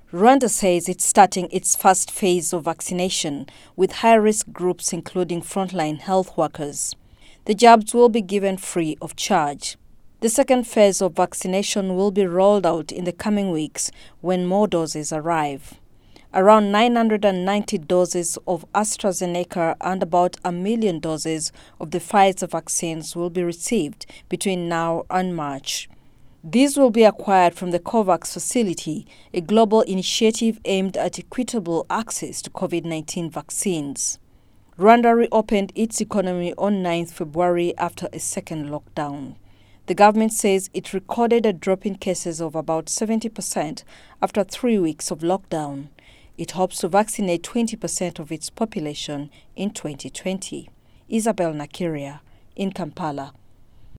Rwanda says it's starting its first phase of vaccination with high-risk groups including frontline health workers. The jabs will be given free of charge. The second phase of vaccination will be rolled out in the coming weeks when more doses arrive. Around 990 doses of AstraZeneca and about 1 million doses of the Pfizer vaccines will be received between now and March. These will be acquired from the COVAX facility, a global initiative aimed at equitable access to COVID-19 vaccines. Rwanda reopened its economy on 9 February after a second lockdown. The government says it recorded a drop in cases of about 70% after 3 weeks of lockdown. It hopes to vaccinate 20% of its population in 2020. Isabel Nakiria in Kampala.